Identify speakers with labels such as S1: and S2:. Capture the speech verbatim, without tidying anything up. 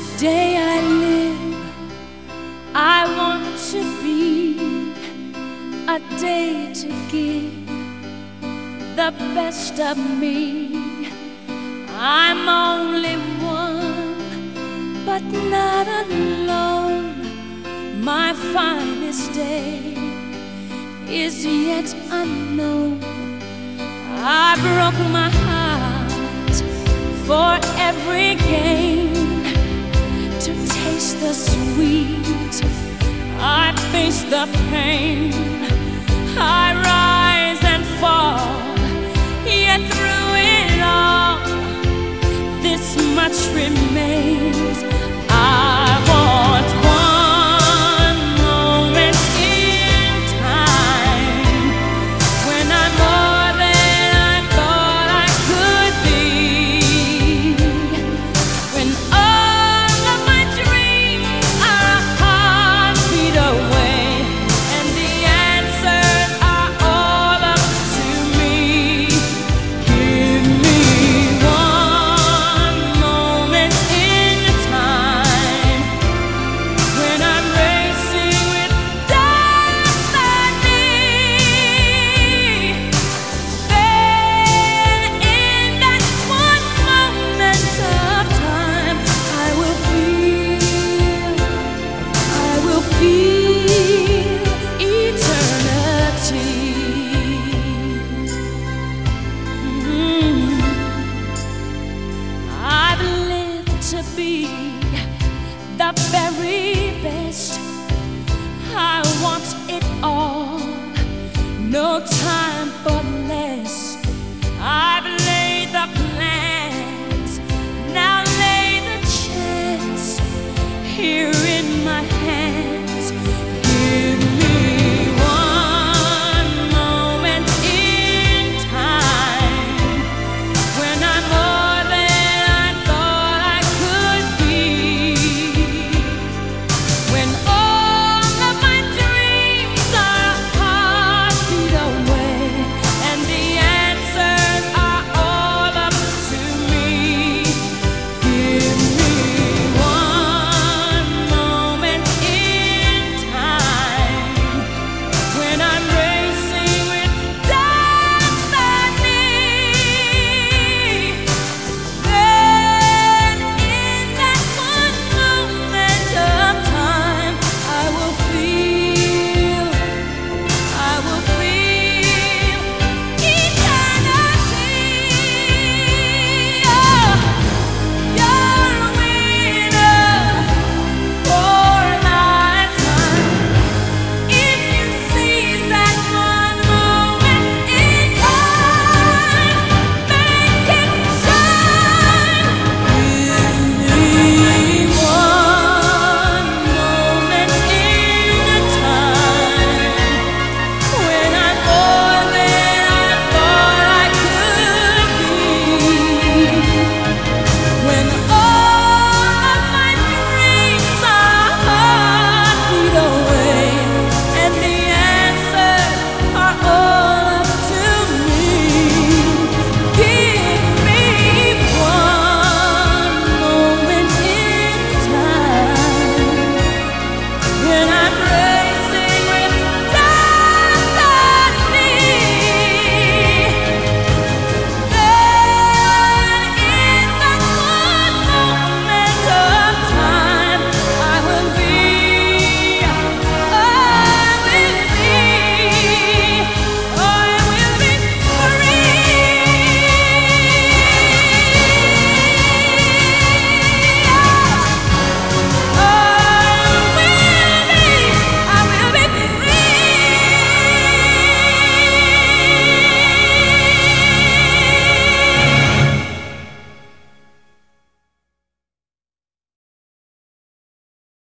S1: day I live, I want to be a day to give the best of me. I'm only one, but not alone. My finest day is yet unknown. I broke my heart for every gain, to taste the sweet. I face the pain. I rise and fall, yet through it all, this much remains. I want one moment in time when I'm more than I thought I could be, when all of my dreams are a heartbeat away, and the answers are all up to me. Give me one moment in time when I'm racing with destiny. Then in that one moment of time, I will feel, I will feel eternity. Mm. I've lived to be the very best. I want it all. No